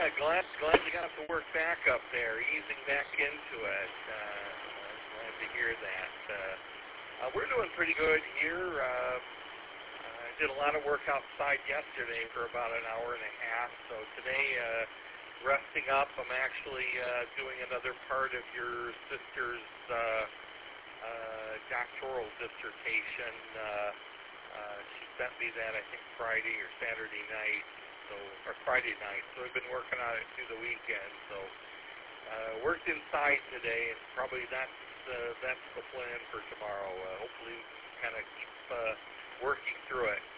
glad you got the work back up there, easing back into it. Glad to hear that. We're doing pretty good here. I did a lot of work outside yesterday for about an hour and a half, so today, resting up, I'm actually doing another part of your sister's doctoral dissertation. She sent me that, I think, Friday or Saturday night, or Friday night, so I've been working on it through the weekend. So worked inside today, and probably that's the plan for tomorrow. Hopefully we can kind of keep working through it.